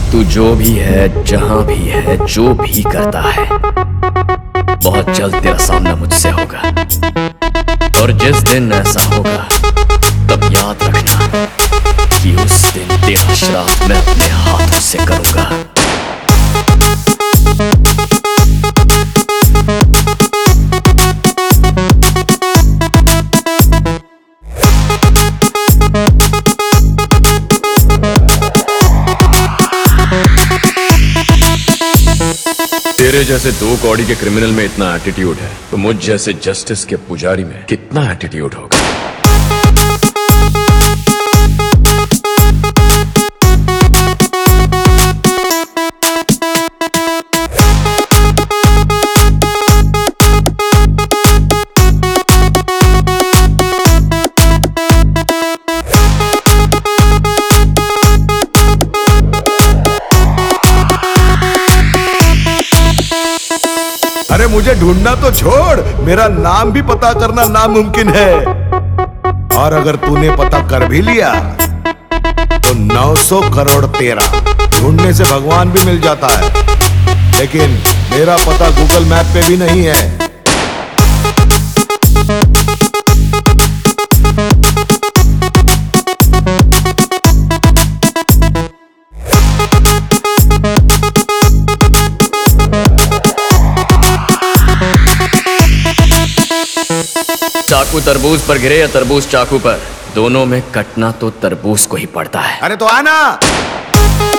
तू जो भी है, जहां भी है, जो भी करता है, बहुत जल्द तेरा सामना मुझसे होगा। और जिस दिन ऐसा होगा तब याद रखना कि उस दिन तेरा श्राद्ध मैं अपने हाथों से करूंगा। तेरे जैसे 2 कौड़ी के क्रिमिनल में इतना एटीट्यूड है तो मुझ जैसे जस्टिस के पुजारी में कितना एटीट्यूड होगा। अरे मुझे ढूंढना तो छोड़, मेरा नाम भी पता करना नामुमकिन है। और अगर तूने पता कर भी लिया तो 900 करोड़ तेरा। ढूंढने से भगवान भी मिल जाता है, लेकिन मेरा पता गूगल मैप पे भी नहीं है। चाकू तरबूज पर गिरे या तरबूज चाकू पर, दोनों में कटना तो तरबूज को ही पड़ता है। अरे तो आना।